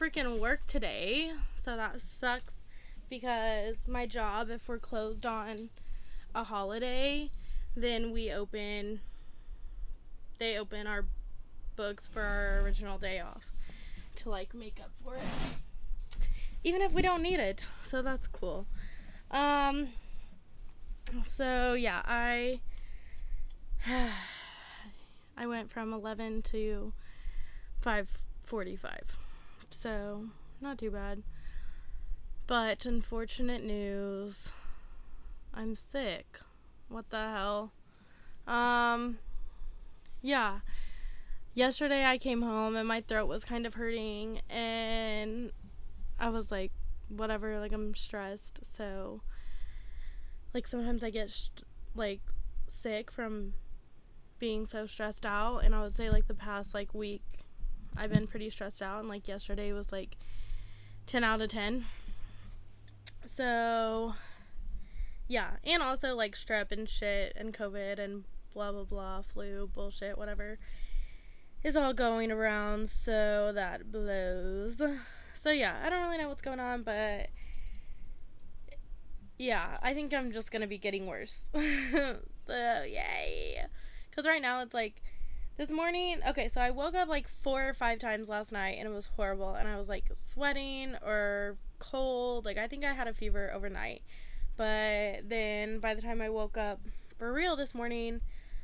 freaking work today, so that sucks because my job, if we're closed on a holiday, then they open our books for our original day off to like make up for it, even if we don't need it. So that's cool. So yeah, I went from 11 to 5:45, so not too bad. But unfortunate news, I'm sick. What the hell? Yeah. Yesterday I came home and my throat was kind of hurting, and I was like, whatever, like I'm stressed. So, like sometimes I get like sick from being so stressed out, and I would say like the past like week I've been pretty stressed out, and like yesterday was like 10 out of 10. So, yeah, and also like strep and shit and COVID and blah blah blah, flu, bullshit, whatever is all going around, so that blows. So yeah, I don't really know what's going on, but yeah, I think I'm just gonna be getting worse. So yay, because right now it's like this morning, okay, so I woke up like 4 or 5 times last night and it was horrible, and I was like sweating or cold, like I think I had a fever overnight, but then by the time I woke up for real this morning,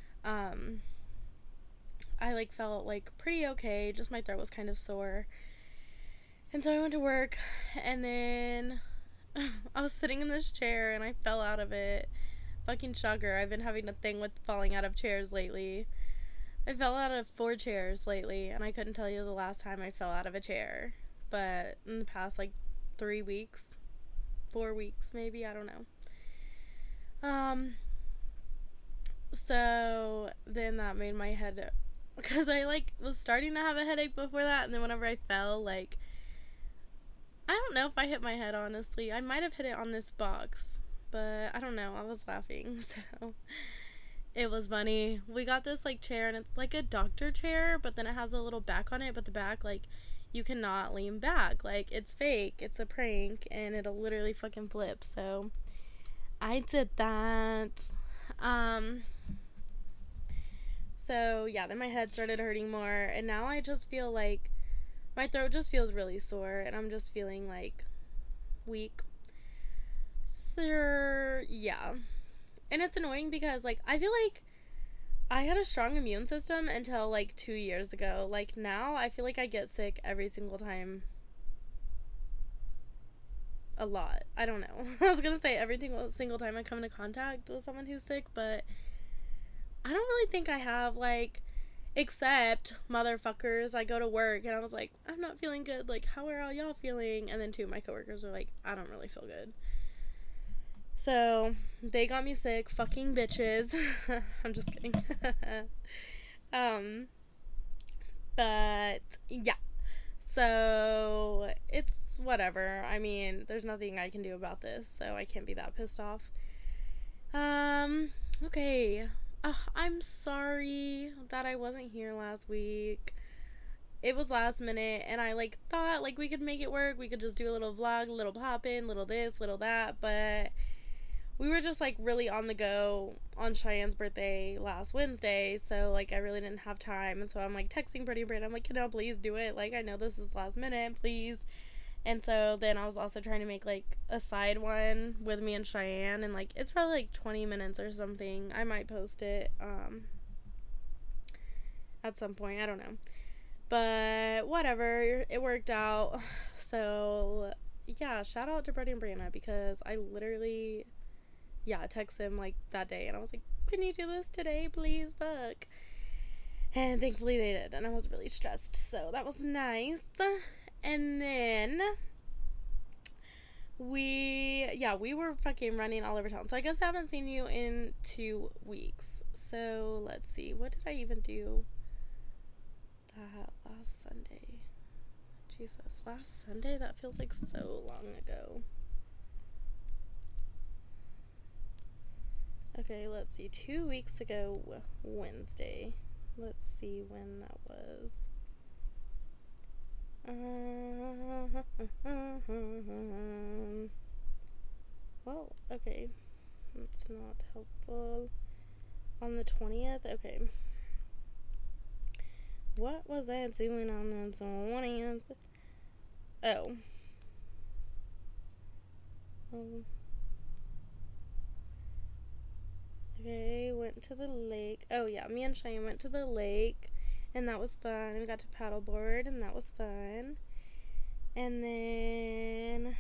I like felt like pretty okay, just my throat was kind of sore. And so I went to work, and then I was sitting in this chair and I fell out of it. Fucking shocker. I've been having a thing with falling out of chairs lately. I fell out of 4 chairs lately, and I couldn't tell you the last time I fell out of a chair. But in the past like 3 weeks, 4 weeks maybe, I don't know. So then that made my head, because I like was starting to have a headache before that, and then whenever I fell, like I don't know if I hit my head, honestly. I might have hit it on this box, but I don't know. I was laughing, so it was funny. We got this like chair, and it's like a doctor chair, but then it has a little back on it, but the back, like, you cannot lean back. Like, it's fake. It's a prank, and it'll literally fucking flip. So I did that. So yeah, then my head started hurting more, and now I just feel like my throat just feels really sore, and I'm just feeling like weak. So yeah, and it's annoying because like I feel like I had a strong immune system until like 2 years ago. Like now I feel like I get sick every single time. A lot. I don't know. I was gonna say every single time I come into contact with someone who's sick, but I don't really think I have, like, except motherfuckers. I go to work and I was like, I'm not feeling good. Like, how are all y'all feeling? And then 2 of my coworkers were like, I don't really feel good. So they got me sick. Fucking bitches. I'm just kidding. But yeah. So it's whatever. I mean, there's nothing I can do about this, so I can't be that pissed off. Okay. I'm sorry that I wasn't here last week. It was last minute, and I like thought like we could make it work. We could just do a little vlog, a little pop in, little this, little that, but we were just like really on the go on Cheyenne's birthday last Wednesday, so like I really didn't have time. So I'm like texting Pretty Brand. I'm like, can I please do it? Like, I know this is last minute, please. And so then I was also trying to make like a side one with me and Cheyenne, and like it's probably like 20 minutes or something. I might post it at some point. I don't know. But whatever, it worked out. So yeah, shout out to Brody and Brianna, because I literally text him like that day, and I was like, can you do this today, please? Fuck. And thankfully they did, and I was really stressed, so that was nice. And then we were fucking running all over town. So I guess I haven't seen you in 2 weeks. So let's see, what did I even do that last Sunday? Jesus, last Sunday? That feels like so long ago. Okay, let's see, 2 weeks ago Wednesday. Let's see when that was. Well, okay. That's not helpful. On the 20th? Okay. What was I doing on the 20th? Oh. Okay, went to the lake. Oh, yeah, me and Cheyenne went to the lake, and that was fun. We got to paddleboard, and that was fun. And then,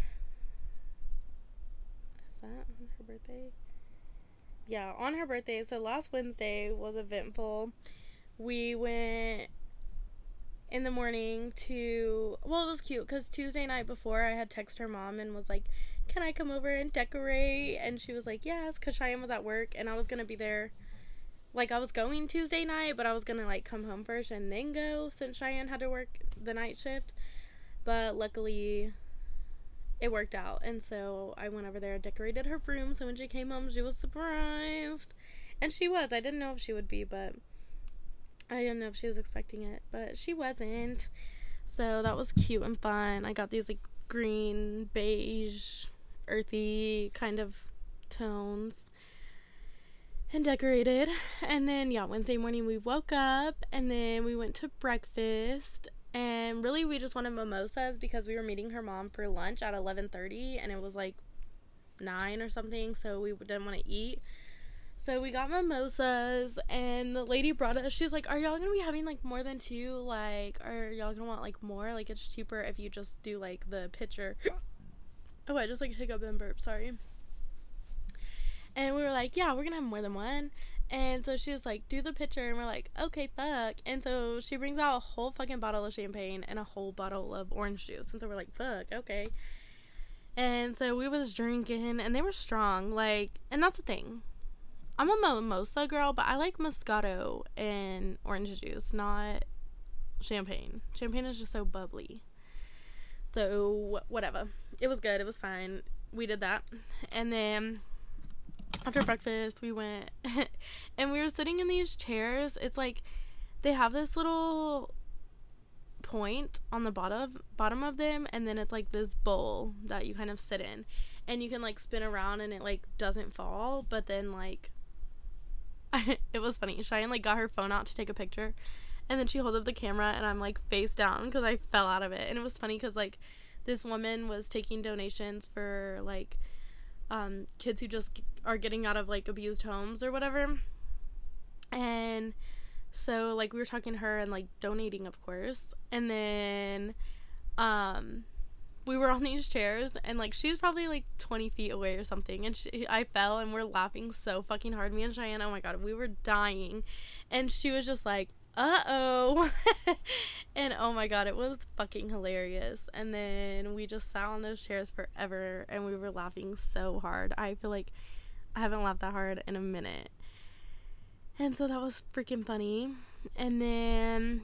is that on her birthday? Yeah, on her birthday. So last Wednesday was eventful. We went in the morning to, well, it was cute because Tuesday night before I had texted her mom and was like, can I come over and decorate? And she was like, yes, because Cheyenne was at work and I was going to be there. Like, I was going Tuesday night, but I was going to, like, come home first and then go since Cheyenne had to work the night shift. But luckily, it worked out. And so I went over there and decorated her room. So when she came home, she was surprised. And she was. I didn't know if she would be, but I didn't know if she was expecting it. But she wasn't. So that was cute and fun. I got these, like, green, beige, earthy kind of tones. And decorated. And then, yeah, Wednesday morning we woke up. And then we went to breakfast. And really, we just wanted mimosas because we were meeting her mom for lunch at 11:30, and it was like 9 or something, so we didn't want to eat. So we got mimosas, and the lady brought us. She's like, "Are y'all gonna be having like more than two? Like, are y'all gonna want like more? Like, it's cheaper if you just do like the pitcher." Oh, I just like hiccup and burp. Sorry. And we were like, "Yeah, we're gonna have more than one." And so she was like, do the pitcher. And we're like, okay, fuck. And so she brings out a whole fucking bottle of champagne and a whole bottle of orange juice. And so we're like, fuck, okay. And so we was drinking, and they were strong. Like, and that's the thing. I'm a mimosa girl, but I like Moscato and orange juice, not champagne. Champagne is just so bubbly. So, whatever. It was good. It was fine. We did that. And then after breakfast we went and we were sitting in these chairs. It's like they have this little point on the bottom of them, and then it's like this bowl that you kind of sit in, and you can like spin around and it like doesn't fall. But then like it was funny, Cheyenne like got her phone out to take a picture, and then she holds up the camera and I'm like face down because I fell out of it. And it was funny because like this woman was taking donations for like kids who just are getting out of like abused homes or whatever. And so like we were talking to her and like donating, of course. And then we were on these chairs, and like she was probably like 20 feet away or something, and I fell, and we're laughing so fucking hard, me and Cheyenne. Oh my god, we were dying. And she was just like, uh-oh. And oh my god, it was fucking hilarious. And then we just sat on those chairs forever, and we were laughing so hard. I feel like I haven't laughed that hard in a minute. And so that was freaking funny. And then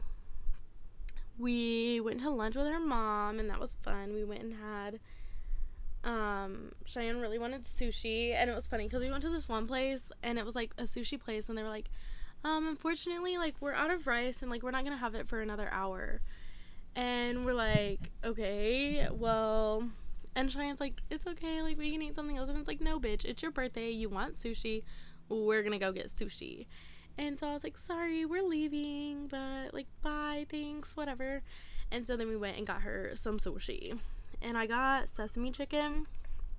we went to lunch with her mom, and that was fun. We went and had Cheyenne really wanted sushi, and it was funny because we went to this one place, and it was like a sushi place, and they were like, unfortunately, like, we're out of rice, and like we're not gonna have it for another hour. And we're like, okay, well. And Cheyenne's like, it's okay, like we can eat something else. And it's like, no, bitch, it's your birthday, you want sushi, we're gonna go get sushi. And so I was like, sorry, we're leaving, but like, bye, thanks, whatever. And so then we went and got her some sushi, and I got sesame chicken.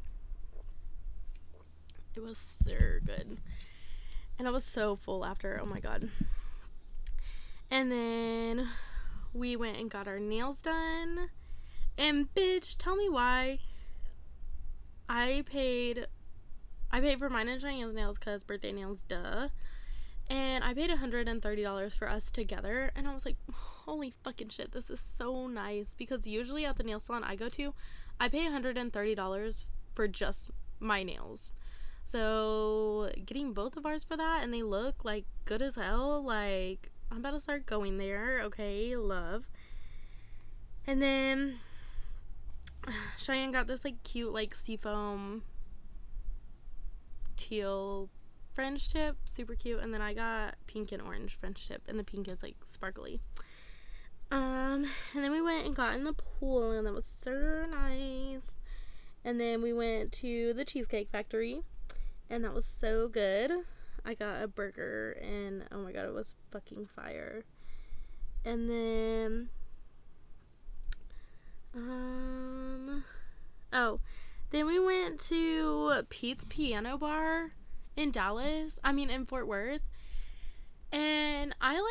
It was so good, and I was so full after. Oh my god. And then we went and got our nails done, and bitch, tell me why I paid for mine and Cheyenne's nails, because birthday nails, duh. And I paid $130 for us together. And I was like, holy fucking shit, this is so nice. Because usually at the nail salon I go to, I pay $130 for just my nails. So getting both of ours for that, and they look like good as hell. Like, I'm about to start going there. Okay, love. And then Cheyenne got this like cute like seafoam teal French tip, super cute. And then I got pink and orange French tip, and the pink is like sparkly. And then we went and got in the pool, and that was so nice. And then we went to the Cheesecake Factory, and that was so good. I got a burger, and oh my god, it was fucking fire. And then, then we went to Pete's Piano Bar in in Fort Worth. And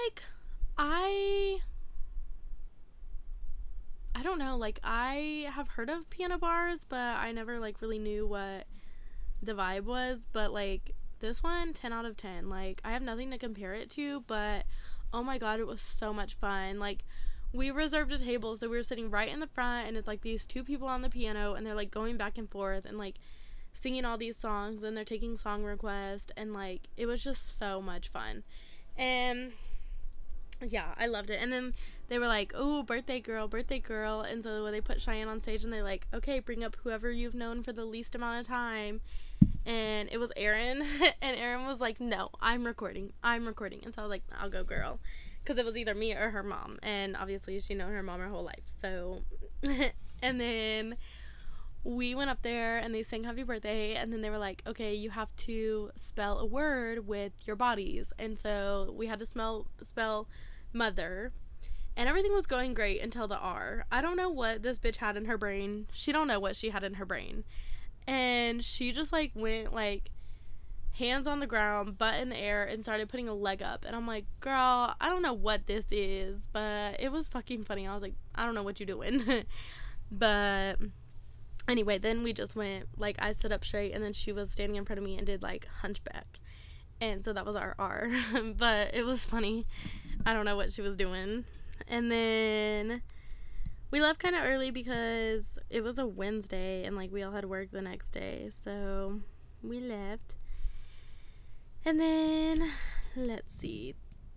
I don't know, like, I have heard of piano bars, but I never, like, really knew what the vibe was. But, like, this one, 10 out of 10. Like, I have nothing to compare it to, but oh my god, it was so much fun. Like, we reserved a table, so we were sitting right in the front, and it's, like, these two people on the piano, and they're, like, going back and forth, and, like, singing all these songs, and they're taking song requests, and, like, it was just so much fun. And yeah, I loved it. And then they were like, oh, birthday girl. And so they put Cheyenne on stage, and they're like, okay, bring up whoever you've known for the least amount of time. And it was Erin. And Erin was like, no, I'm recording. And so I was like, I'll go, girl. Because it was either me or her mom. And obviously she known her mom her whole life. So, and then we went up there, and they sang happy birthday, and then they were like, okay, you have to spell a word with your bodies. And so we had to spell mother, and everything was going great until the R. I don't know what this bitch had in her brain. She don't know what she had in her brain. And she just, like, went, like, hands on the ground, butt in the air, and started putting a leg up. And I'm like, girl, I don't know what this is, but it was fucking funny. I was like, I don't know what you're doing. But anyway, then we just went, like, I stood up straight, and then she was standing in front of me and did, like, hunchback. And so that was our R. But it was funny. I don't know what she was doing. And then we left kind of early because it was a Wednesday, and, like, we all had work the next day. So we left. And then, let's see.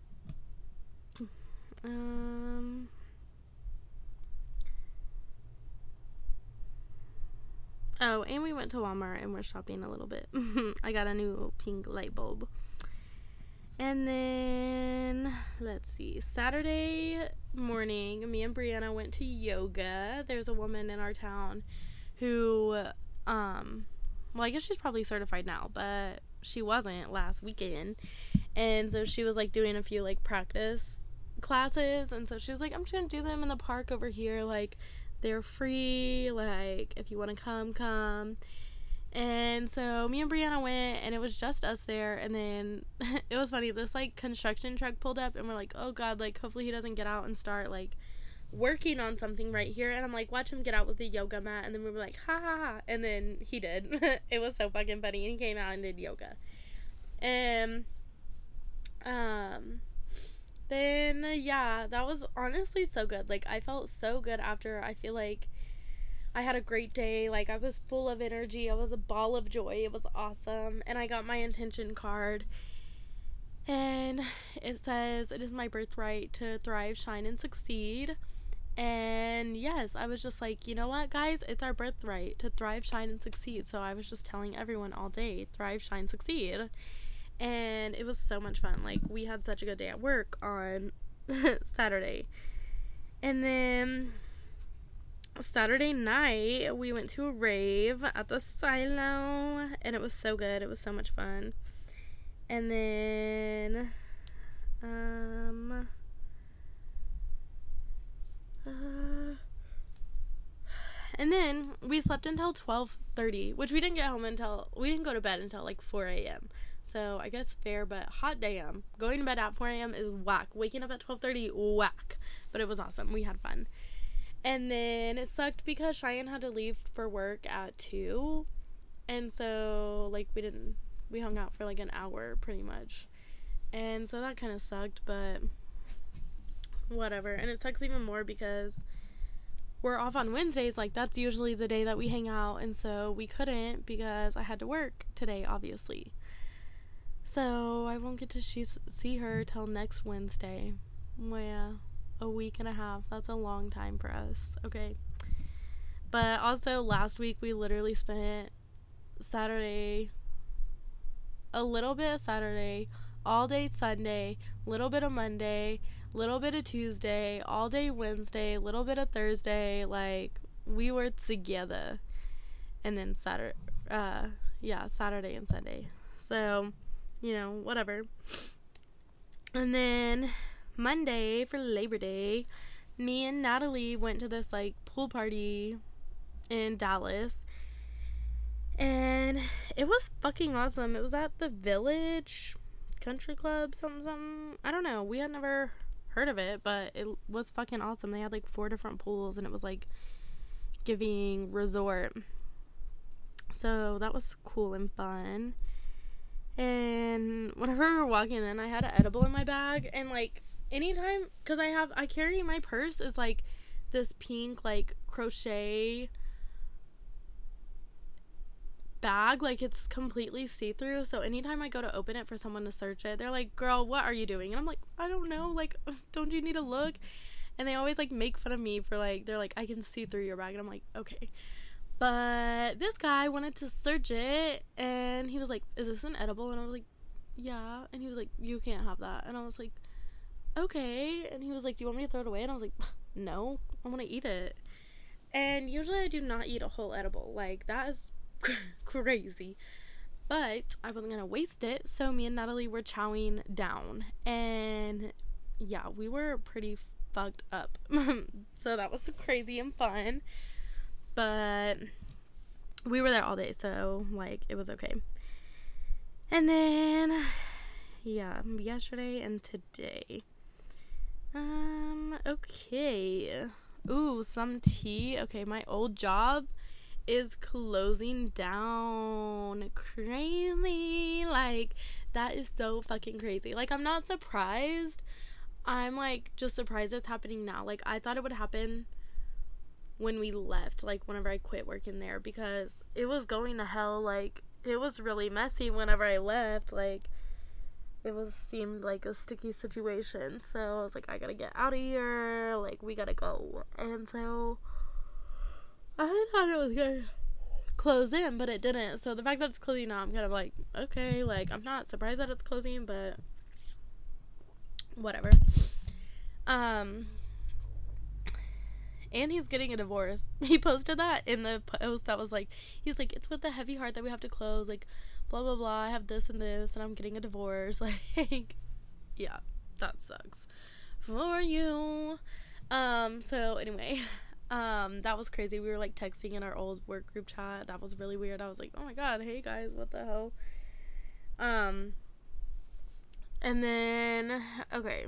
Oh, and we went to Walmart, and we're shopping a little bit. I got a new pink light bulb. And then, let's see, Saturday morning, me and Brianna went to yoga. There's a woman in our town who, well, I guess she's probably certified now, but she wasn't last weekend. And so she was, like, doing a few, like, practice classes. And so she was like, I'm just gonna do them in the park over here, like, they're free, like, if you want to come. And so me and Brianna went, and it was just us there. And then it was funny, this, like, construction truck pulled up, and we're like, oh god, like, hopefully he doesn't get out and start, like, working on something right here. And I'm like, watch him get out with the yoga mat. And then we were like, ha ha ha, and then he did. It was so fucking funny. And he came out and did yoga. And then, yeah, that was honestly so good. Like, I felt so good after. I feel like I had a great day. Like, I was full of energy. I was a ball of joy. It was awesome. And I got my intention card. And it says, it is my birthright to thrive, shine, and succeed. And yes, I was just like, you know what, guys? It's our birthright to thrive, shine, and succeed. So I was just telling everyone all day, thrive, shine, succeed. And it was so much fun. Like, we had such a good day at work on Saturday. And then Saturday night, we went to a rave at the Silo, and it was so good. It was so much fun. And then, and then we slept until 12:30, which we didn't go to bed until, like, 4 a.m. So I guess fair, but hot damn. Going to bed at 4 a.m. is whack. Waking up at 12:30, whack. But it was awesome. We had fun. And then it sucked because Cheyenne had to leave for work at 2. And so, like, we hung out for, like, an hour pretty much. And so that kind of sucked, but whatever. And it sucks even more because we're off on Wednesdays. Like, that's usually the day that we hang out. And so we couldn't because I had to work today, obviously. So I won't get to see her till next Wednesday. Well, yeah, a week and a half. That's a long time for us. Okay. But also last week we literally spent Saturday, a little bit of Saturday, all day Sunday, little bit of Monday, little bit of Tuesday, all day Wednesday, little bit of Thursday. Like, we were together. And then Saturday and Sunday. So, whatever. And then Monday for Labor Day, me and Natalie went to this like pool party in Dallas, and it was fucking awesome. It was at the Village Country Club, something. I don't know. We had never heard of it, but it was fucking awesome. They had like 4 different pools, and it was like giving resort. So that was cool and fun. And whenever we were walking in, I had an edible in my bag, and like anytime, because I carry my purse is like this pink like crochet bag, like it's completely see-through, so anytime I go to open it for someone to search it, they're like, girl, what are you doing? And I'm like, I don't know, like, don't you need to look? And they always like make fun of me for like, they're like, I can see through your bag, and I'm like, okay. But this guy wanted to search it, and he was like, is this an edible? And I was like, yeah. And he was like, you can't have that. And I was like, okay. And he was like, do you want me to throw it away? And I was like, no, I want to eat it. And usually I do not eat a whole edible. Like, that is crazy. But I wasn't going to waste it, so me and Natalie were chowing down. And yeah, we were pretty fucked up. So that was crazy and fun. But we were there all day, so like it was okay. And then yesterday and today. Okay. Ooh, some tea. Okay, my old job is closing down. Crazy. Like, that is so fucking crazy. Like, I'm not surprised. I'm like just surprised it's happening now. Like, I thought it would happen when we left, like whenever I quit working there, because it was going to hell. Like, it was really messy whenever I left. Like, it seemed like a sticky situation, so I was like, I gotta get out of here, like, we gotta go. And so I thought it was gonna close in, but it didn't. So the fact that it's closing now, I'm kind of like, okay, like, I'm not surprised that it's closing, but whatever. And he's getting a divorce. He posted that in the post that was like, he's like, it's with a heavy heart that we have to close, like, blah, blah, blah, I have this and this, and I'm getting a divorce. Like, yeah, that sucks for you. So anyway, that was crazy. We were, like, texting in our old work group chat. That was really weird. I was like, oh my god, hey guys, what the hell? And then, okay.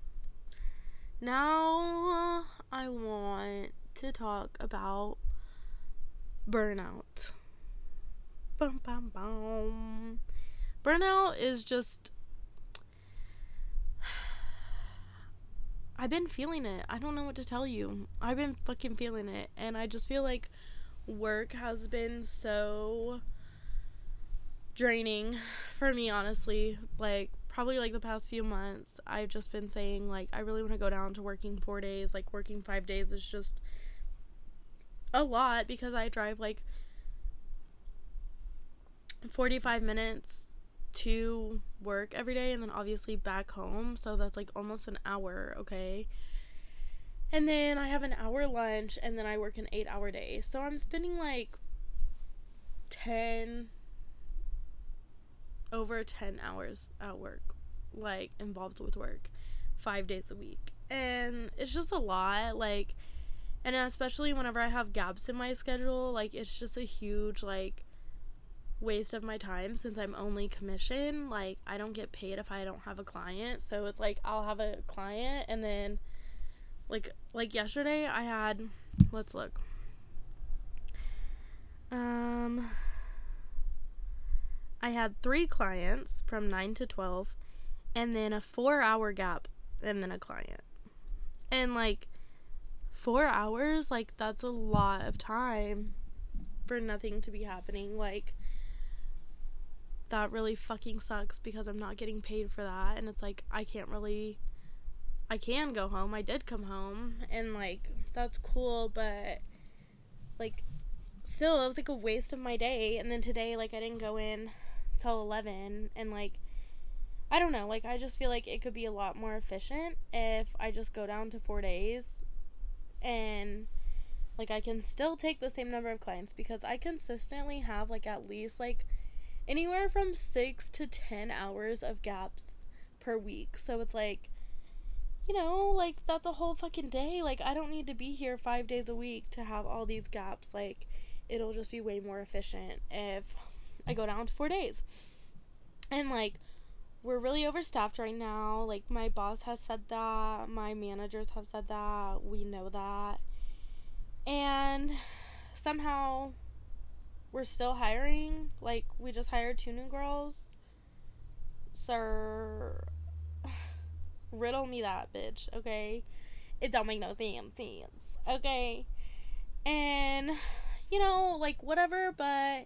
Now I want to talk about burnout. Bum, bum, bum. Burnout is just, I've been feeling it. I don't know what to tell you. I've been fucking feeling it. And I just feel like work has been so draining for me, honestly. Like, probably like the past few months, I've just been saying, like, I really want to go down to working 4 days. Like, working 5 days is just a lot, because I drive like 45 minutes to work every day, and then obviously back home, so that's like almost an hour, okay? And then I have an hour lunch, and then I work an 8-hour day, so I'm spending like over 10 hours at work, like, involved with work 5 days a week. And it's just a lot, like, and especially whenever I have gaps in my schedule, like, it's just a huge, like, waste of my time, since I'm only commission. Like, I don't get paid if I don't have a client, so it's like, I'll have a client, and then like yesterday I had, let's look, I had 3 clients from 9 to 12, and then a 4-hour gap, and then a client. And, like, 4 hours, like, that's a lot of time for nothing to be happening. Like, that really fucking sucks, because I'm not getting paid for that, and it's like, I can go home. I did come home, and, like, that's cool, but, like, still, it was, like, a waste of my day. And then today, like, I didn't go in till 11, and, like, I don't know, like, I just feel like it could be a lot more efficient if I just go down to 4 days, and like I can still take the same number of clients, because I consistently have like at least like anywhere from 6 to 10 hours of gaps per week. So it's like, like that's a whole fucking day. Like, I don't need to be here 5 days a week to have all these gaps. Like, it'll just be way more efficient if I go down to 4 days. And like, we're really overstaffed right now. Like, my boss has said that, my managers have said that, we know that. And somehow we're still hiring. Like, we just hired 2 new girls. Sir, riddle me that, bitch, okay? It don't make no damn sense, okay? And, like, whatever, but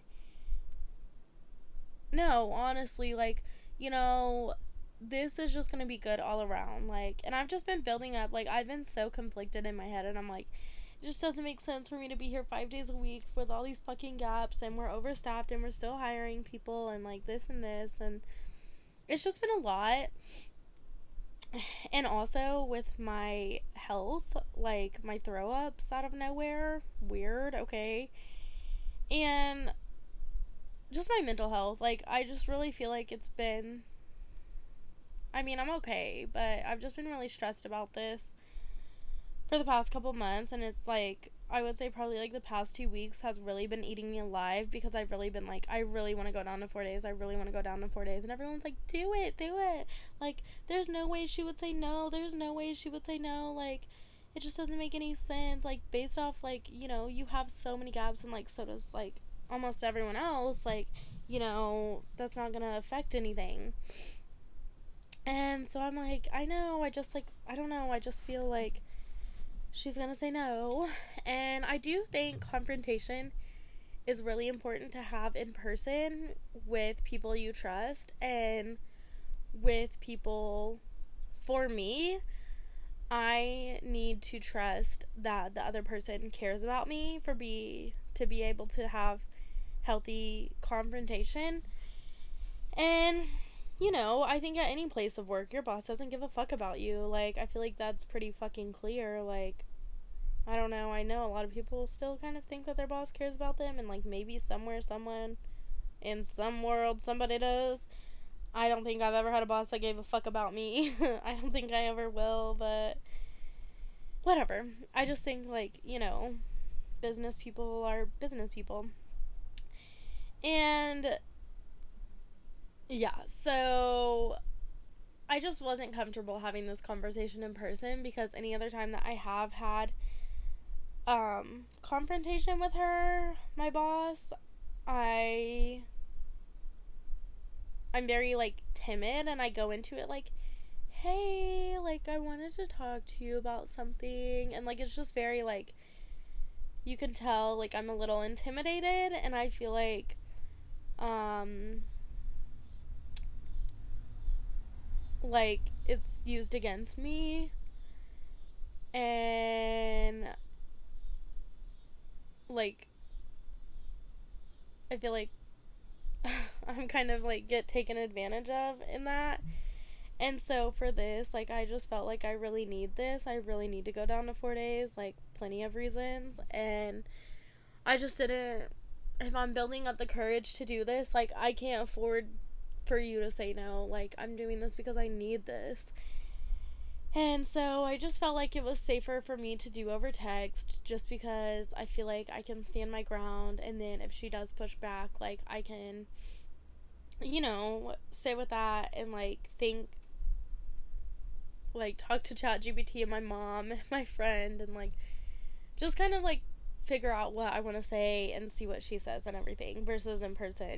no, honestly, like, this is just gonna be good all around. Like, and I've just been building up, like, I've been so conflicted in my head, and I'm like, it just doesn't make sense for me to be here 5 days a week with all these fucking gaps, and we're overstaffed, and we're still hiring people, and like this and this, and it's just been a lot. And also with my health, like my throw ups out of nowhere, weird, okay, and just my mental health, like, I just really feel like it's been, I mean, I'm okay, but I've just been really stressed about this for the past couple months, and it's like, I would say probably like the past 2 weeks has really been eating me alive, because I've really been like, I really want to go down to 4 days, I really want to go down to 4 days, and everyone's like, do it, like, there's no way she would say no, like, it just doesn't make any sense, like, based off, like, you have so many gaps, and like, so does like almost everyone else, like, that's not gonna affect anything. And so I'm like, I know, I just like, I don't know, I just feel like she's gonna say no. And I do think confrontation is really important to have in person with people you trust, and with people, for me, I need to trust that the other person cares about me to be able to have healthy confrontation. And I think at any place of work, your boss doesn't give a fuck about you. Like, I feel like that's pretty fucking clear. Like, I don't know, I know a lot of people still kind of think that their boss cares about them, and like, maybe somewhere, someone, in some world, somebody does. I don't think I've ever had a boss that gave a fuck about me. I don't think I ever will, but whatever. I just think, like, business people are business people. And yeah, so I just wasn't comfortable having this conversation in person, because any other time that I have had confrontation with her, my boss, I'm very like timid, and I go into it like, hey, like, I wanted to talk to you about something, and like, it's just very like, you can tell like I'm a little intimidated, and I feel like like, it's used against me, and like, I feel like I'm kind of like get taken advantage of in that. And so for this, like, I just felt like I really need this. I really need to go down to 4 days, like, plenty of reasons. And I just didn't, if I'm building up the courage to do this, like, I can't afford for you to say no. Like, I'm doing this because I need this. And so I just felt like it was safer for me to do over text, just because I feel like I can stand my ground, and then if she does push back, like, I can, sit with that and like think, like, talk to ChatGPT and my mom and my friend, and like just kind of like figure out what I want to say and see what she says and everything, versus in person.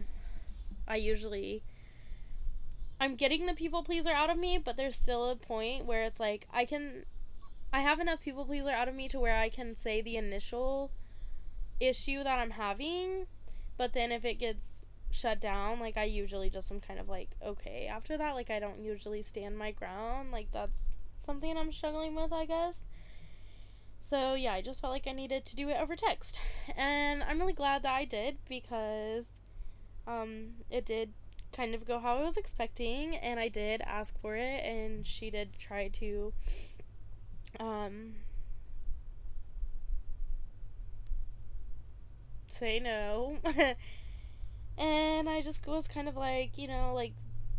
I'm getting the people pleaser out of me, but there's still a point where it's like, I have enough people pleaser out of me to where I can say the initial issue that I'm having, but then if it gets shut down, like, I usually just am kind of like, okay, after that, like, I don't usually stand my ground. Like, that's something I'm struggling with, I guess. So yeah, I just felt like I needed to do it over text, and I'm really glad that I did, because it did kind of go how I was expecting, and I did ask for it, and she did try to say no. And I just was kind of like, like,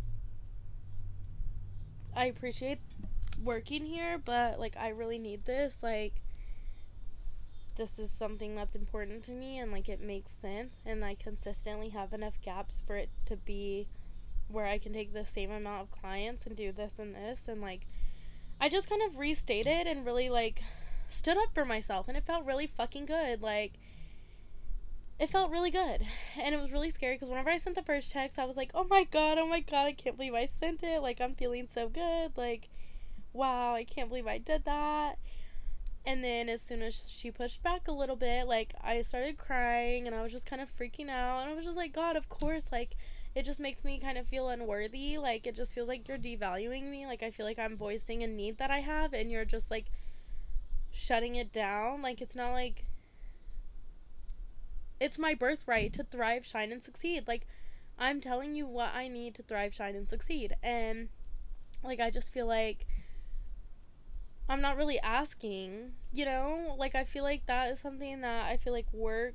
I appreciate working here, but like I really need this, like this is something that's important to me, and like it makes sense, and I consistently have enough gaps for it to be where I can take the same amount of clients and do this and this, and like I just kind of restated and really like stood up for myself, and it felt really fucking good. Like it felt really good, and it was really scary because whenever I sent the first text, I was like, oh my god, I can't believe I sent it, like I'm feeling so good, like wow, I can't believe I did that. And then as soon as she pushed back a little bit, like I started crying, and I was just kind of freaking out, and I was just like, God, of course, like it just makes me kind of feel unworthy. Like it just feels like you're devaluing me. Like I feel like I'm voicing a need that I have, and you're just like shutting it down. Like it's not like it's my birthright to thrive, shine, and succeed. Like I'm telling you what I need to thrive, shine, and succeed. And like I just feel like I'm not really asking, like I feel like that is something that I feel like work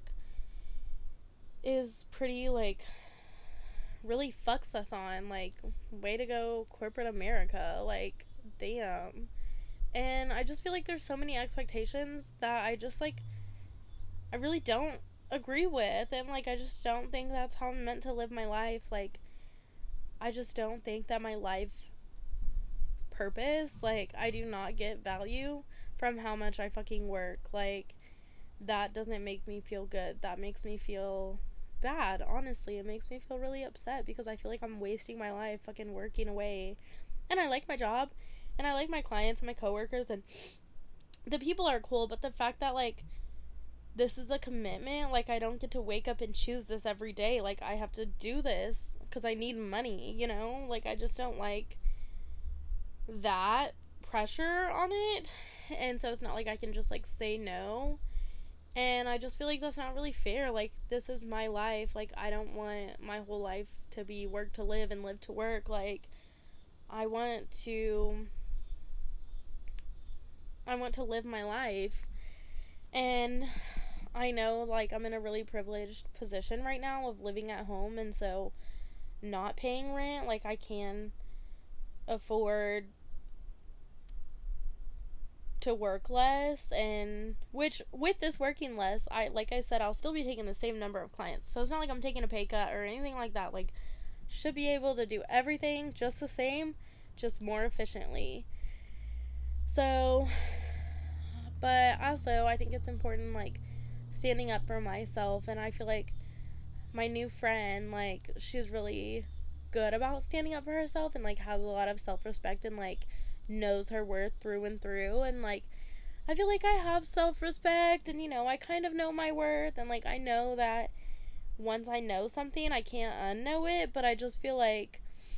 is pretty like really fucks us on. Like way to go corporate America, like damn. And I just feel like there's so many expectations that I just like I really don't agree with, and like I just don't think that's how I'm meant to live my life. Like I just don't think that my life purpose, like I do not get value from how much I fucking work. Like that doesn't make me feel good. That makes me feel bad, honestly. It makes me feel really upset because I feel like I'm wasting my life fucking working away. And I like my job, and I like my clients and my coworkers, and the people are cool, but the fact that like this is a commitment, like I don't get to wake up and choose this every day. Like I have to do this because I need money, like I just don't like that pressure on it. And so it's not like I can just like say no, and I just feel like that's not really fair. Like this is my life. Like I don't want my whole life to be work to live and live to work. Like I want to live my life. And I know like I'm in a really privileged position right now of living at home, and so not paying rent, like I can afford to work less. And which with this working less, I said I'll still be taking the same number of clients, so it's not like I'm taking a pay cut or anything like that. Like should be able to do everything just the same, just more efficiently. So but also I think it's important like standing up for myself, and I feel like my new friend, like she's really good about standing up for herself, and like has a lot of self-respect, and like knows her worth through and through. And like I feel like I have self-respect, and I kind of know my worth, and like I know that once I know something I can't unknow it. But I just feel like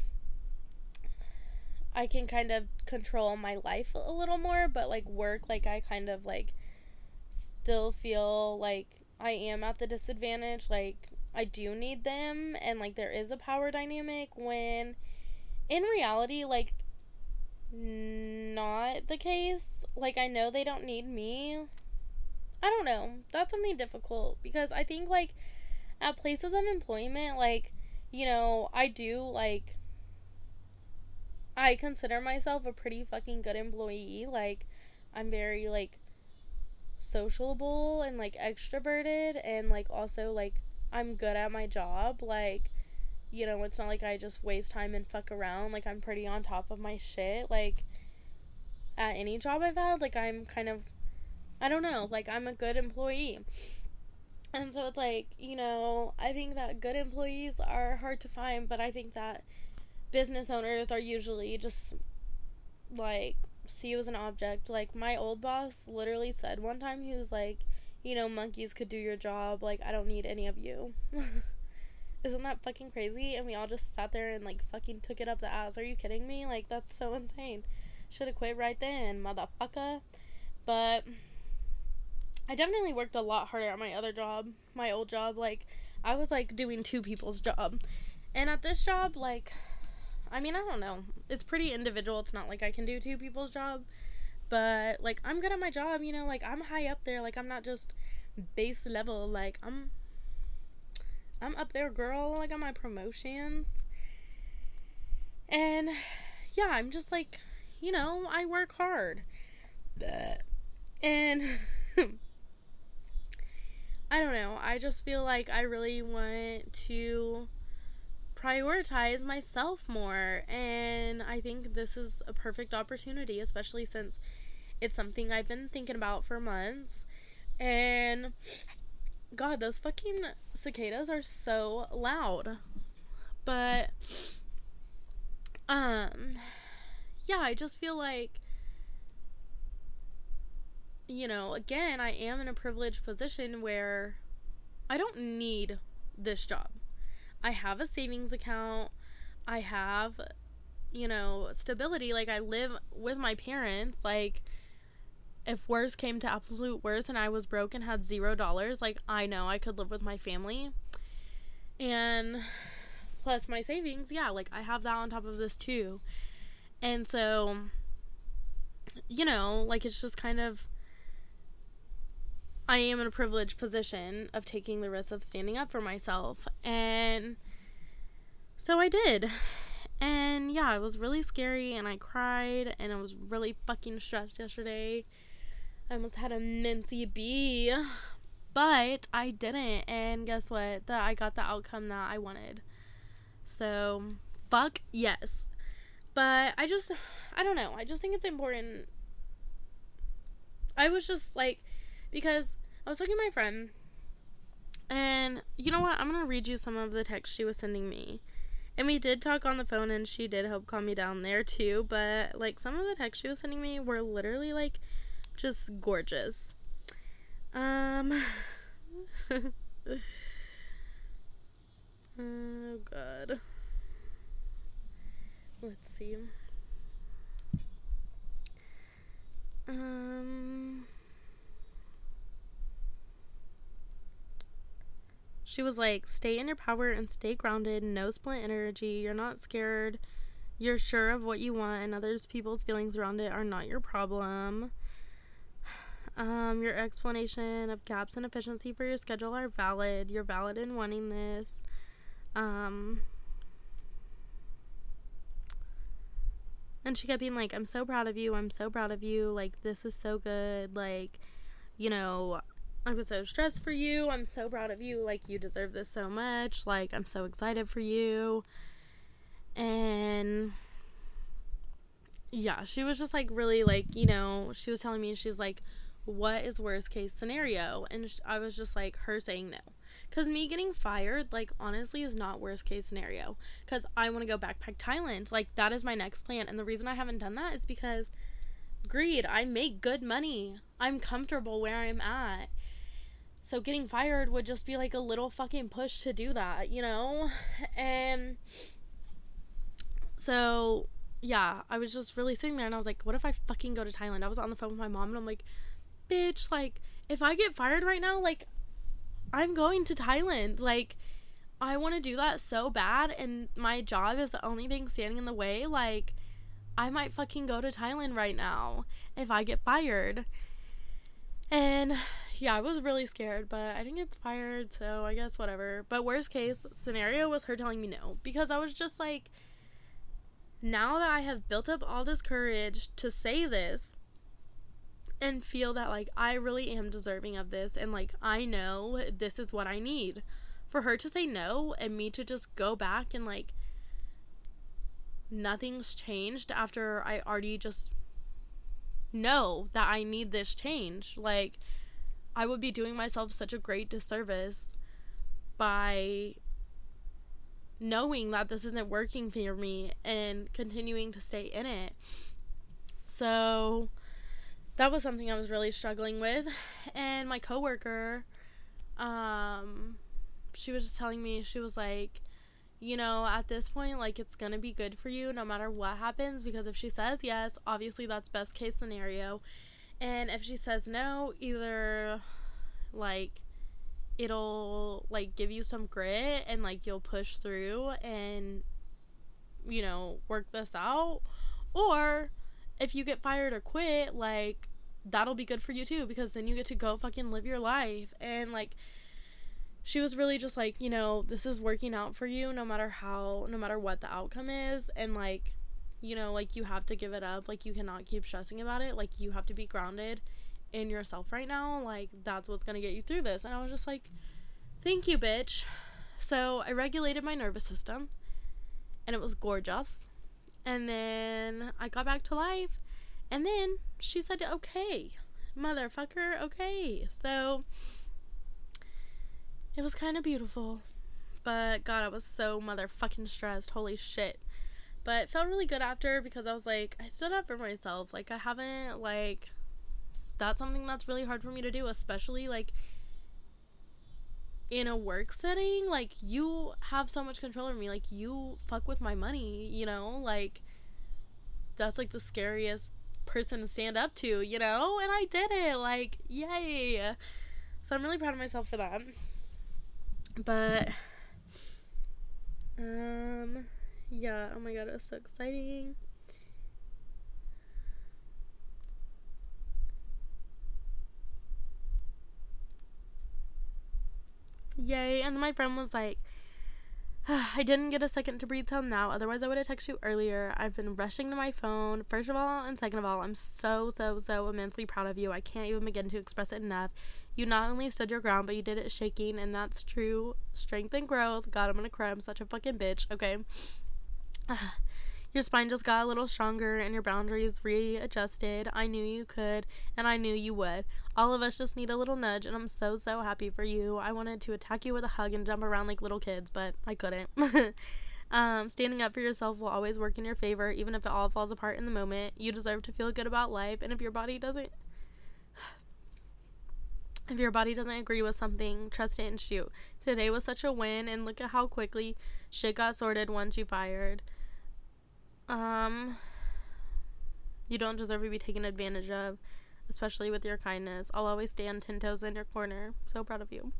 I can kind of control my life a little more, but like work, like I kind of like still feel like I am at the disadvantage. Like I do need them, and like there is a power dynamic, when in reality like not the case. Like I know they don't need me. I don't know, that's something difficult, because I think like at places of employment, like I do like I consider myself a pretty fucking good employee. Like I'm very like sociable and like extroverted, and like also like I'm good at my job. Like it's not like I just waste time and fuck around. Like I'm pretty on top of my shit. Like at any job I've had, like I'm kind of, I don't know, like I'm a good employee. And so it's like, I think that good employees are hard to find, but I think that business owners are usually just like see you as an object. Like my old boss literally said one time, he was like, monkeys could do your job, like I don't need any of you. Isn't that fucking crazy? And we all just sat there and like fucking took it up the ass. Are you kidding me? Like that's so insane. Should have quit right then, motherfucker. But I definitely worked a lot harder at my other job, my old job. Like I was like doing two people's job, And at this job, like, I mean, I don't know. It's pretty individual. It's not like I can do two people's job. But, like, I'm good at my job, you know? Like, I'm high up there. Like, I'm not just base level. Like, I'm up there, girl. Like, on my promotions. And, yeah, I'm just, like, you know, I work hard. And I don't know. I just feel like I really want to prioritize myself more, and I think this is a perfect opportunity, especially since it's something I've been thinking about for months. And God, those fucking cicadas are so loud. But yeah, I just feel like, you know, again, I am in a privileged position where I don't need this job. I have a savings account. I have, you know, stability. Like, I live with my parents. Like, if worst came to absolute worst and I was broke and had $0, like, I know I could live with my family. And plus my savings, yeah, like, I have that on top of this too. And so, you know, like, it's just kind of, I am in a privileged position of taking the risk of standing up for myself. And so I did. And yeah, it was really scary, and I cried, and I was really fucking stressed yesterday. I almost had a mincy bee, but I didn't. And guess what? I got the outcome that I wanted. So, fuck yes. But I don't know. I just think it's important. I was just like, because I was talking to my friend, and you know what? I'm going to read you some of the text she was sending me. And we did talk on the phone, and she did help calm me down there too, but like, some of the texts she was sending me were literally like just gorgeous. Oh God. Let's see. She was like, stay in your power and stay grounded, no split energy, you're not scared, you're sure of what you want, and others people's feelings around it are not your problem. Your explanation of gaps and efficiency for your schedule are valid, you're valid in wanting this. And she kept being like, I'm so proud of you, like, this is so good, like, you know, I was so stressed for you. I'm so proud of you. Like, you deserve this so much. Like, I'm so excited for you. And yeah, she was just like really like, you know, she was telling me, she's like, what is worst case scenario? And I was just like, her saying no. Because me getting fired, like, honestly is not worst case scenario. Because I want to go backpack Thailand. Like, that is my next plan. And the reason I haven't done that is because greed. I make good money. I'm comfortable where I'm at. So getting fired would just be like a little fucking push to do that, you know? And so, yeah, I was just really sitting there, and I was like, what if I fucking go to Thailand? I was on the phone with my mom, and I'm like, bitch, like, if I get fired right now, like, I'm going to Thailand. Like, I want to do that so bad, and my job is the only thing standing in the way. Like, I might fucking go to Thailand right now if I get fired. And yeah, I was really scared, but I didn't get fired, so I guess whatever. But worst case scenario was her telling me no, because I was just like, now that I have built up all this courage to say this and feel that, like, I really am deserving of this, and, like, I know this is what I need, for her to say no and me to just go back and, like, nothing's changed after I already just know that I need this change. Like, I would be doing myself such a great disservice by knowing that this isn't working for me and continuing to stay in it. So that was something I was really struggling with. And my coworker, she was just telling me, she was like, you know, at this point, like, it's gonna be good for you no matter what happens, because if she says yes, obviously that's best case scenario, and if she says no, either, like, it'll like give you some grit and like you'll push through and, you know, work this out. Or if you get fired or quit, like that'll be good for you too, because then you get to go fucking live your life. And like she was really just like, you know, this is working out for you no matter what the outcome is. And like, you know, like you have to give it up. Like you cannot keep stressing about it. Like you have to be grounded in yourself right now. Like that's what's gonna get you through this. And I was just like, thank you, bitch. So I regulated my nervous system and it was gorgeous. And then I got back to life. And then she said, okay, motherfucker, okay. So it was kind of beautiful. But God, I was so motherfucking stressed. Holy shit. But it felt really good after, because I was like, I stood up for myself. Like, I haven't, like, that's something that's really hard for me to do, especially, like, in a work setting. Like, you have so much control over me. Like, you fuck with my money, you know? Like, that's, like, the scariest person to stand up to, you know? And I did it. Like, yay. So I'm really proud of myself for that. But, yeah, oh my god, it was so exciting. Yay. And my friend was like, I didn't get a second to breathe till now, otherwise I would have texted you earlier. I've been rushing to my phone, first of all, and second of all, I'm so immensely proud of you. I can't even begin to express it enough. You not only stood your ground, but you did it shaking, and that's true strength and growth. God, I'm gonna cry. I'm such a fucking bitch. Okay. Your spine just got a little stronger and your boundaries readjusted. I knew you could, and I knew you would. All of us just need a little nudge, and I'm so happy for you. I wanted to attack you with a hug and jump around like little kids, but I couldn't. Standing up for yourself will always work in your favor, even if it all falls apart in the moment. You deserve to feel good about life, and if your body doesn't agree with something, trust it and shoot. Today was such a win, and look at how quickly shit got sorted once you fired. You don't deserve to be taken advantage of, especially with your kindness. I'll always stand 10 toes in your corner. So proud of you.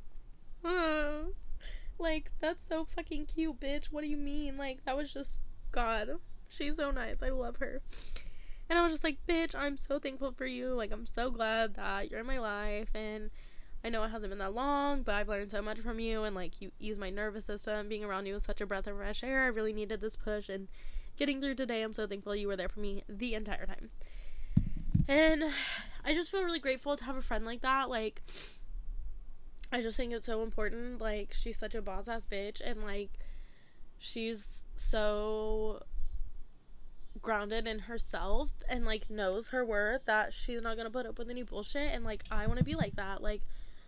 Like, that's so fucking cute, bitch. What do you mean? Like, that was just God. She's so nice. I love her. And I was just like, bitch, I'm so thankful for you. Like, I'm so glad that you're in my life. And I know it hasn't been that long, but I've learned so much from you. And, like, you ease my nervous system. Being around you was such a breath of fresh air. I really needed this push. And getting through today, I'm so thankful you were there for me the entire time. And I just feel really grateful to have a friend like that. Like, I just think it's so important. Like, she's such a boss-ass bitch. And, like, she's so grounded in herself and, like, knows her worth, that she's not gonna put up with any bullshit. And, like, I want to be like that. Like,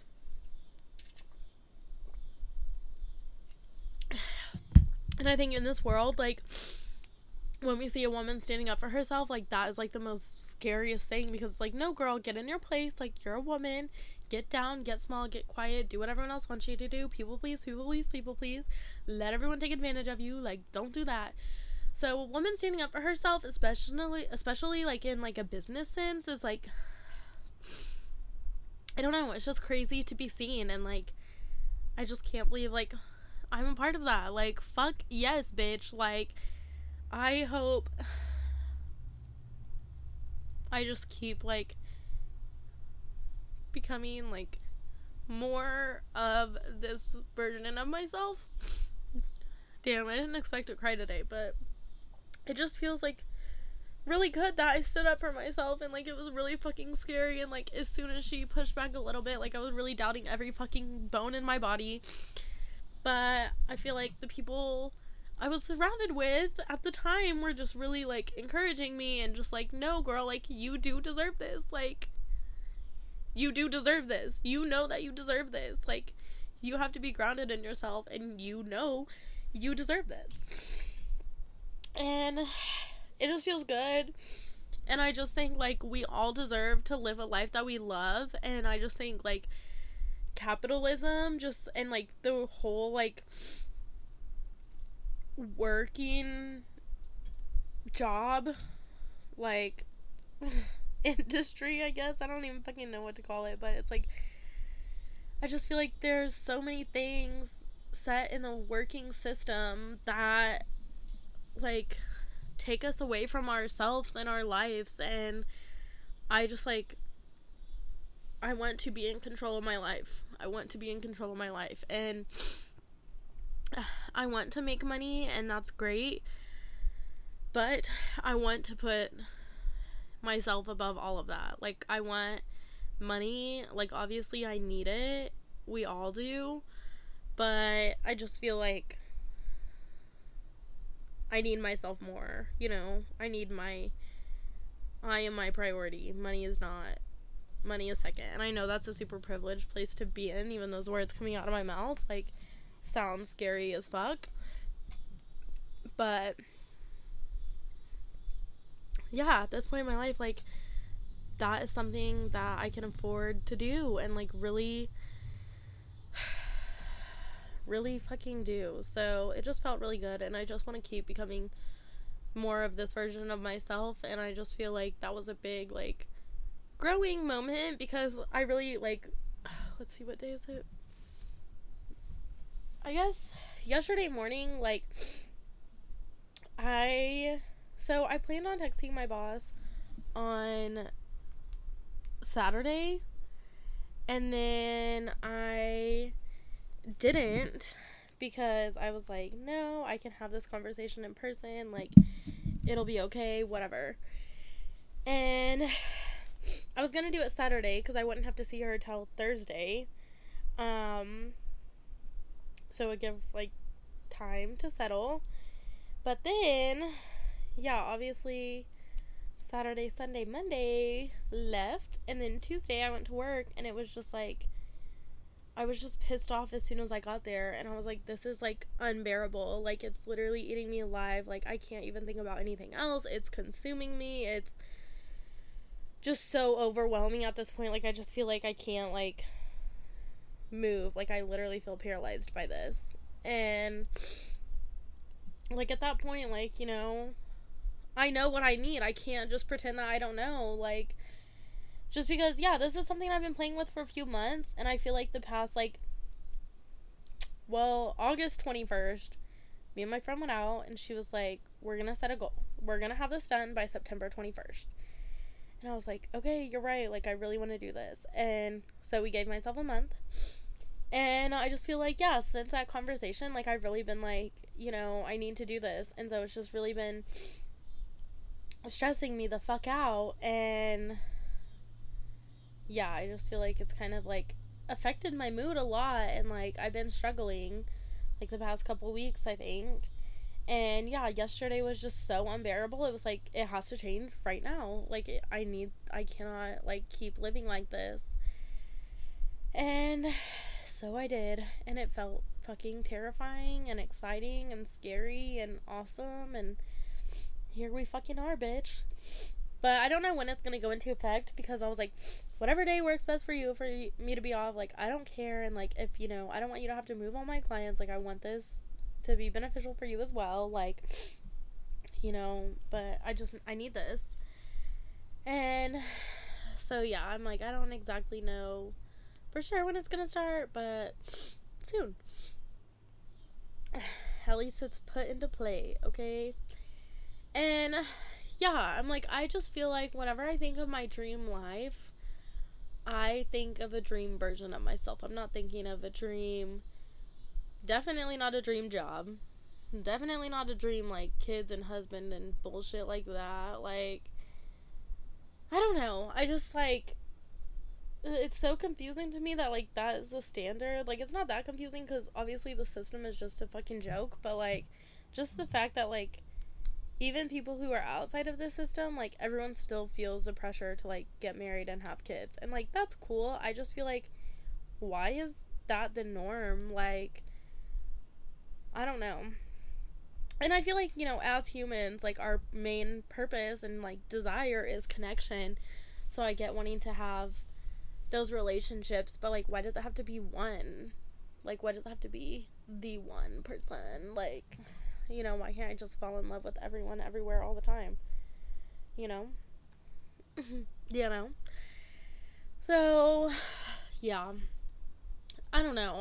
and I think in this world, like, when we see a woman standing up for herself, like, that is, like, the most scariest thing, because it's like, no, girl, get in your place. Like, you're a woman. Get down, get small, get quiet, do what everyone else wants you to do. People please, let everyone take advantage of you. Like, don't do that. So a woman standing up for herself, especially like in, like, a business sense, is, like, I don't know, it's just crazy to be seen. And, like, I just can't believe, like, I'm a part of that. Like, fuck yes, bitch. Like, I hope I just keep, like, becoming, like, more of this version of myself. Damn, I didn't expect to cry today, but it just feels, like, really good that I stood up for myself. And, like, it was really fucking scary. And, like, as soon as she pushed back a little bit, like, I was really doubting every fucking bone in my body. But I feel like the people I was surrounded with at the time were just really, like, encouraging me and just like, no, girl, like, you do deserve this. Like, you do deserve this. You know that you deserve this. Like, you have to be grounded in yourself, and you know you deserve this. And it just feels good. And I just think, like, we all deserve to live a life that we love. And I just think, like, capitalism just, and, like, the whole, like, working job, like, industry, I guess, I don't even fucking know what to call it, but it's, like, I just feel like there's so many things set in the working system that like take us away from ourselves and our lives, and I just like I want to be in control of my life. I want to be in control of my life, and I want to make money, and that's great, but I want to put myself above all of that. Like, I want money. Like, obviously I need it. We all do. But I just feel like I need myself more, you know? I am my priority. Money is not. Money is second. And I know that's a super privileged place to be in, even those words coming out of my mouth, like, sound scary as fuck. But yeah, at this point in my life, like, that is something that I can afford to do and, like, really, really fucking do. So it just felt really good, and I just want to keep becoming more of this version of myself. And I just feel like that was a big, like, growing moment, because I really, like, let's see, what day is it? I guess yesterday morning, like, I planned on texting my boss on Saturday, and then I didn't, because I was like, no, I can have this conversation in person, like, it'll be okay, whatever. And I was gonna do it Saturday because I wouldn't have to see her till Thursday, so it would give, like, time to settle. But then, yeah, obviously Saturday, Sunday, Monday left, and then Tuesday I went to work, and it was just like, I was just pissed off as soon as I got there, and I was like, this is, like, unbearable. Like, it's literally eating me alive. Like, I can't even think about anything else. It's consuming me. It's just so overwhelming at this point. Like, I just feel like I can't, like, move. Like, I literally feel paralyzed by this. And, like, at that point, like, you know, I know what I need. I can't just pretend that I don't know. Like, just because, yeah, this is something I've been playing with for a few months, and I feel like the past, like, well, August 21st, me and my friend went out, and she was like, we're gonna set a goal. We're gonna have this done by September 21st. And I was like, okay, you're right. Like, I really want to do this. And so we gave myself a month. And I just feel like, yeah, since that conversation, like, I've really been like, you know, I need to do this. And so it's just really been stressing me the fuck out. And yeah, I just feel like it's kind of, like, affected my mood a lot. And, like, I've been struggling, like, the past couple weeks, I think. And yeah, yesterday was just so unbearable. It was like, it has to change right now. Like, I cannot, like, keep living like this. And so I did. And it felt fucking terrifying and exciting and scary and awesome. And here we fucking are, bitch. But I don't know when it's gonna go into effect, because I was like, whatever day works best for you, for me to be off, like, I don't care. And, like, if, you know, I don't want you to have to move all my clients. Like, I want this to be beneficial for you as well, like, you know, but I need this. And so yeah, I'm like, I don't exactly know for sure when it's gonna start, but soon. At least it's put into play, okay? And yeah, I'm like, I just feel like whenever I think of my dream life, I think of a dream version of myself. I'm not thinking of a dream, definitely not a dream job, definitely not a dream, like, kids and husband and bullshit like that. Like, I don't know. I just, like, it's so confusing to me that, like, that is the standard. Like, it's not that confusing because obviously the system is just a fucking joke, but, like, just the fact that, like, even people who are outside of the system, like, everyone still feels the pressure to, like, get married and have kids. And, like, that's cool. I just feel like, why is that the norm? Like, I don't know. And I feel like, you know, as humans, like, our main purpose and, like, desire is connection. So I get wanting to have those relationships, but, like, why does it have to be one? Like, why does it have to be the one person? Like, you know, why can't I just fall in love with everyone everywhere all the time? You know? You know? So, yeah. I don't know.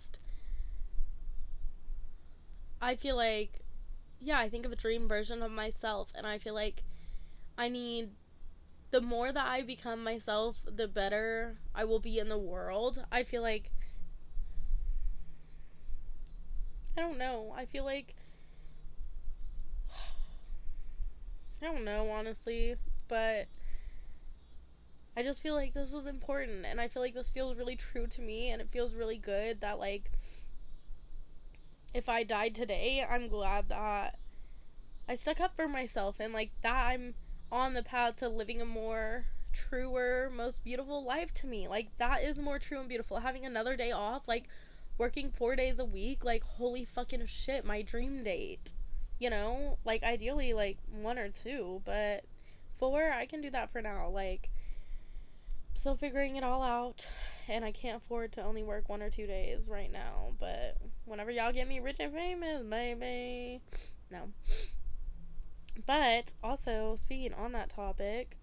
I feel like, yeah, I think of a dream version of myself, and I feel like I need, the more that I become myself, the better I will be in the world. I feel like, I don't know. I feel like, I don't know, honestly, but I just feel like this was important, and I feel like this feels really true to me, and it feels really good that, like, if I died today, I'm glad that I stuck up for myself, and, like, that I'm on the path to living a more truer, most beautiful life to me. Like, that is more true and beautiful. Having another day off, like, working 4 days a week, like, holy fucking shit, my dream date. You know? Like, ideally, like, 1 or 2, but 4, I can do that for now. Like, still figuring it all out, and I can't afford to only work 1 or 2 days right now, but whenever y'all get me rich and famous, baby. No. But also, speaking on that topic,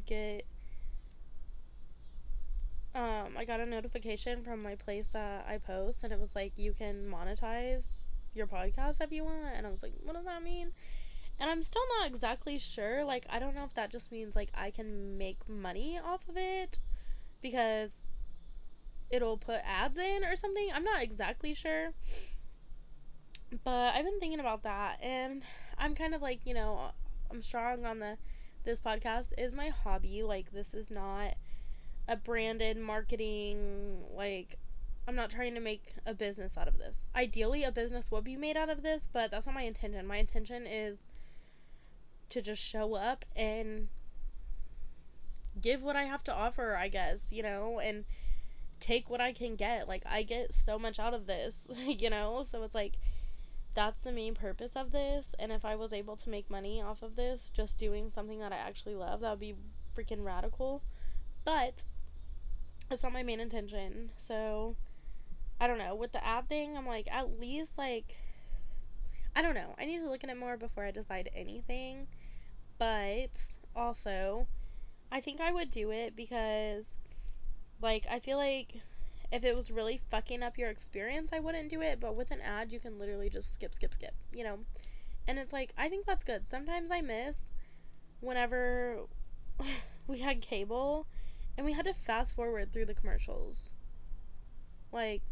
I got a notification from my place that I post, and it was like, you can monetize your podcast if you want, and I was like, what does that mean? And I'm still not exactly sure. Like, I don't know if that just means, like, I can make money off of it because it'll put ads in or something. I'm not exactly sure, but I've been thinking about that, and I'm kind of like, I'm strong on this podcast is my hobby. Like, this is not a branded marketing, like, I'm not trying to make a business out of this. Ideally, a business would be made out of this, but that's not my intention. My intention is to just show up and give what I have to offer, I guess, and take what I can get. Like, I get so much out of this, so it's like, that's the main purpose of this, and if I was able to make money off of this, just doing something that I actually love, that would be freaking radical. But it's not my main intention, so I don't know. With the ad thing, I'm like, at least, like, I don't know. I need to look at it more before I decide anything, but also, I think I would do it because, like, I feel like if it was really fucking up your experience, I wouldn't do it, but with an ad, you can literally just skip, and it's like, I think that's good. Sometimes I miss whenever we had cable and we had to fast forward through the commercials. Like,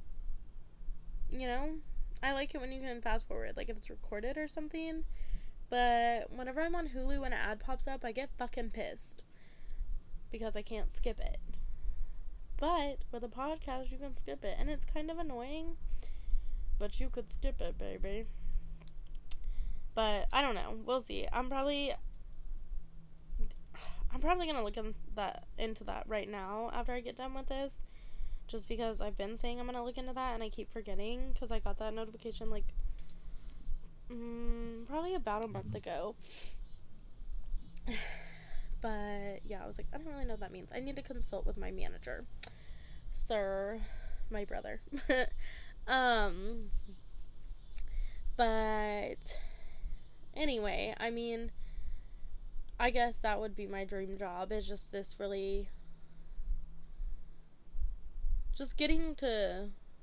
I like it when you can fast forward, like if it's recorded or something. But whenever I'm on Hulu and an ad pops up, I get fucking pissed because I can't skip it. But with a podcast, you can skip it, and it's kind of annoying, but you could skip it, baby. But I don't know. We'll see. I'm probably gonna look into that right now after I get done with this, just because I've been saying I'm gonna look into that and I keep forgetting because I got that notification like probably about a month ago. But yeah, I was like, I don't really know what that means. I need to consult with my manager, sir, my brother. But anyway, I mean, I guess that would be my dream job, is just this really, just getting to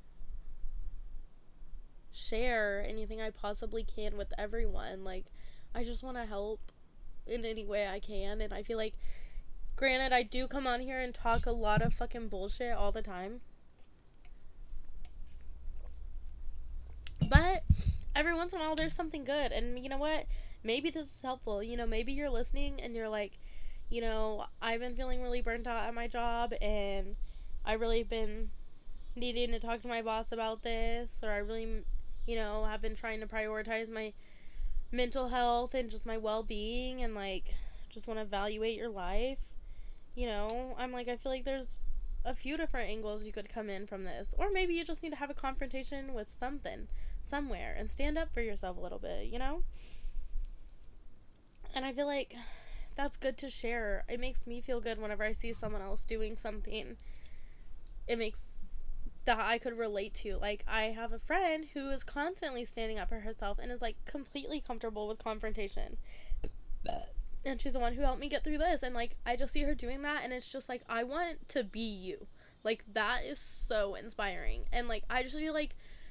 share anything I possibly can with everyone. Like, I just want to help in any way I can, and I feel like, granted, I do come on here and talk a lot of fucking bullshit all the time, but every once in a while there's something good, and you know what, maybe this is helpful. Maybe you're listening and you're like, I've been feeling really burnt out at my job, and I really been needing to talk to my boss about this, or I really, have been trying to prioritize my mental health and just my well-being, and like, just want to evaluate your life. I'm like, I feel like there's a few different angles you could come in from this, or maybe you just need to have a confrontation with something somewhere and stand up for yourself a little bit, and I feel like that's good to share. It makes me feel good whenever I see someone else doing something it makes that I could relate to. Like, I have a friend who is constantly standing up for herself and is like completely comfortable with confrontation, and she's the one who helped me get through this, and like, I just see her doing that, and it's just like, I want to be you. Like, that is so inspiring. And, like, I just feel like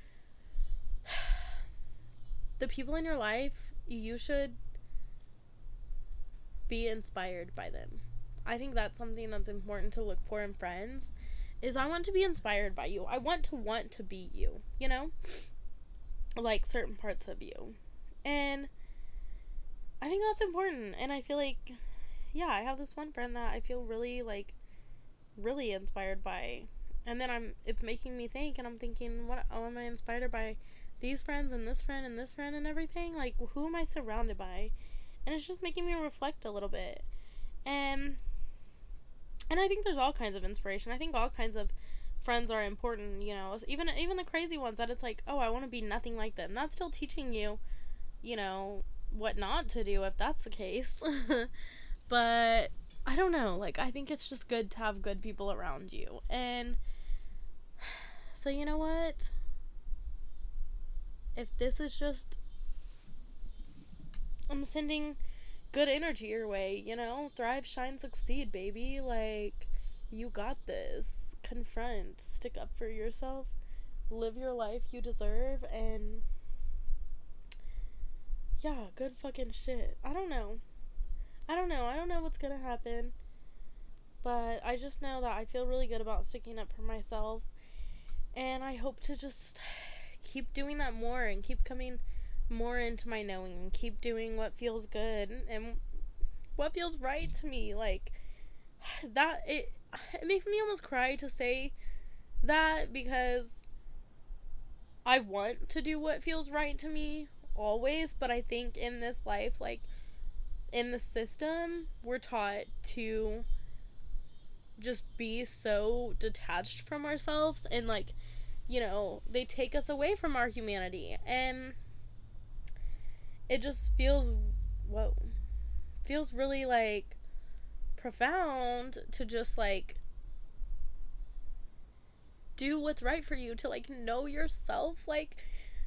the people in your life, you should be inspired by them. I think that's something that's important to look for in friends, is I want to be inspired by you. I want to be you, you know? Like, certain parts of you. And I think that's important. And I feel like, yeah, I have this one friend that I feel really, like, really inspired by. And then it's making me think, and I'm thinking, am I inspired by these friends and this friend and this friend and everything? Like, who am I surrounded by? And it's just making me reflect a little bit. And I think there's all kinds of inspiration. I think all kinds of friends are important, you know. Even the crazy ones that it's like, oh, I want to be nothing like them. That's still teaching you, you know, what not to do if that's the case. But I don't know. Like, I think it's just good to have good people around you. And so, you know what? If this is just, I'm sending good energy your way, you know? Thrive, shine, succeed, baby. Like, you got this. Confront. Stick up for yourself. Live your life you deserve. And yeah, good fucking shit. I don't know what's gonna happen. But I just know that I feel really good about sticking up for myself. And I hope to just keep doing that more and keep coming more into my knowing and keep doing what feels good and what feels right to me. Like, that, it makes me almost cry to say that, because I want to do what feels right to me always, but I think in this life, like, in the system, we're taught to just be so detached from ourselves, and, like, you know, they take us away from our humanity, and it just feels really, like, profound to just, like, do what's right for you, to, like, know yourself. Like,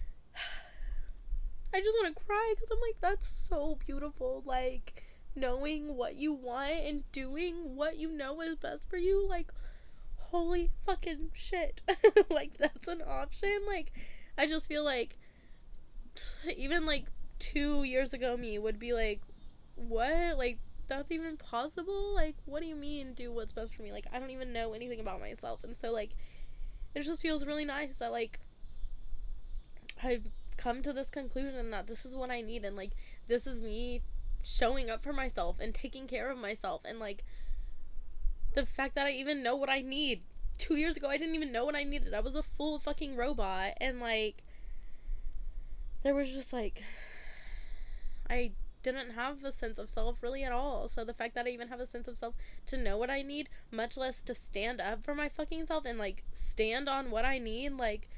I just want to cry, because I'm like, that's so beautiful. Like, knowing what you want and doing what you know is best for you. Like, holy fucking shit. Like, that's an option. Like, I just feel like even, like, 2 years ago me would be like, what? Like, that's even possible? Like, what do you mean do what's best for me? Like, I don't even know anything about myself. And so, like, it just feels really nice that, like, I've come to this conclusion that this is what I need, and, like, this is me showing up for myself and taking care of myself, and, like, the fact that I even know what I need. 2 years ago, I didn't even know what I needed. I was a full fucking robot, and, like, there was just, like, I didn't have a sense of self really at all. So the fact that I even have a sense of self to know what I need, much less to stand up for my fucking self and, like, stand on what I need, like,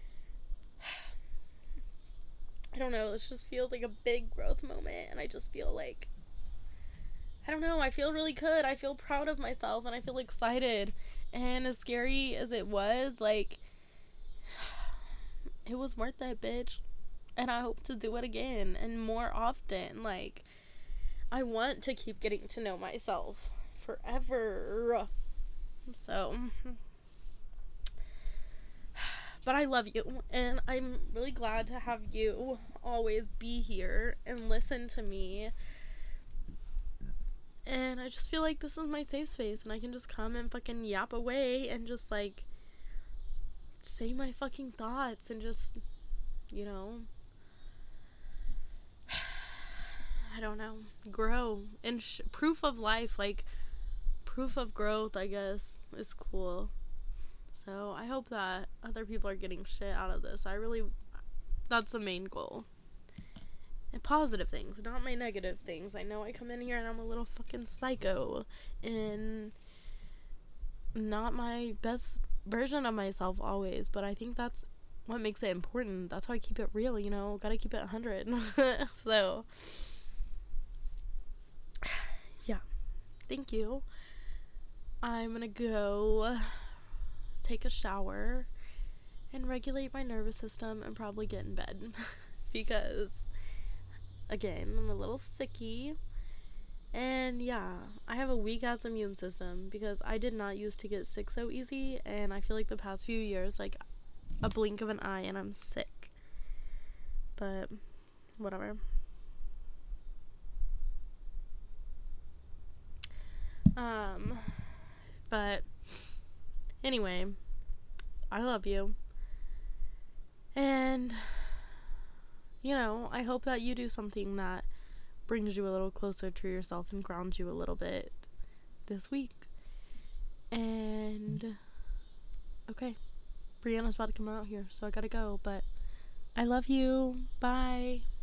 I don't know, this just feels like a big growth moment, and I just feel like, I don't know, I feel really good. I feel proud of myself, and I feel excited. And as scary as it was, like, it was worth it, bitch. And I hope to do it again and more often. Like, I want to keep getting to know myself forever. So, but I love you, and I'm really glad to have you always be here and listen to me. And I just feel like this is my safe space, and I can just come and fucking yap away and just, like, say my fucking thoughts and just, you know, I don't know, grow. And proof of life, like, proof of growth, I guess, is cool. So I hope that other people are getting shit out of this. That's the main goal. And positive things, not my negative things. I know I come in here and I'm a little fucking psycho and not my best version of myself always, but I think that's what makes it important. That's how I keep it real, you know. Gotta keep it 100. So, yeah. Thank you. I'm gonna go take a shower and regulate my nervous system and probably get in bed because, again, I'm a little sicky, And yeah, I have a weak ass immune system because I did not used to get sick so easy, and I feel like the past few years, like a blink of an eye and I'm sick. But whatever. Um, but anyway, I love you. And, I hope that you do something that brings you a little closer to yourself and grounds you a little bit this week. And, okay, Brianna's about to come out here, so I gotta go. But I love you. Bye.